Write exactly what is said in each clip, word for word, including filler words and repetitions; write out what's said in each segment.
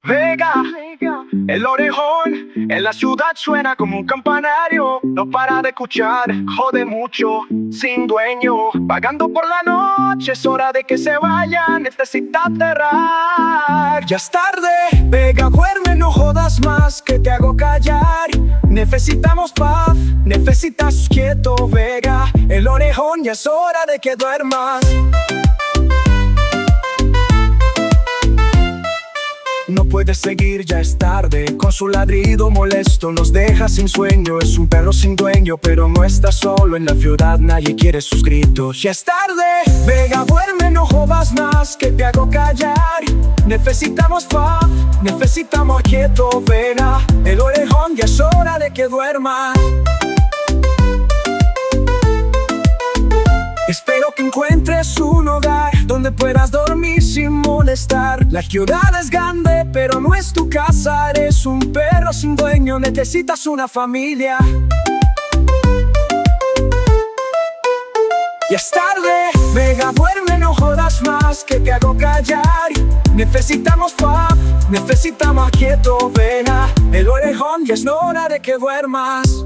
Vega, el orejón en la ciudad suena como un campanario. No para de escuchar, jode mucho, sin dueño. Vagando por la noche, es hora de que se vaya. Necesita aterrar. Ya es tarde, Vega, duerme, no jodas más, que te hago callar. Necesitamos paz, necesitas quieto, Vega. El orejón, ya es hora de que duermas. No puedes seguir, ya es tarde. Con su ladrido molesto nos deja sin sueño. Es un perro sin dueño, pero no está solo. En la ciudad nadie quiere sus gritos. Ya es tarde, Vega, duerme, no jodas más, que te hago callar. Necesitamos paz, necesitamos quieto, Vega. El orejón, ya es hora de que duerma. Espero que encuentres un hogar donde puedas dormir sin molestar. La ciudad es grande, pero no es tu casa. Eres un perro sin dueño, necesitas una familia. Ya es tarde, Vega, duerme, no jodas más, que te hago callar. Necesitamos paz, necesitamos quieto, Vega. El orejón, ya es hora de que duermas.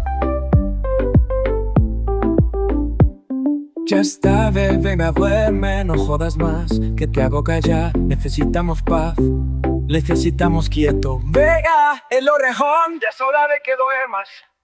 Ya está, Vega, duerme, no jodas más, que te hago callar. Necesitamos paz, necesitamos quieto, Vega, el orejón, ya es hora de que duermas.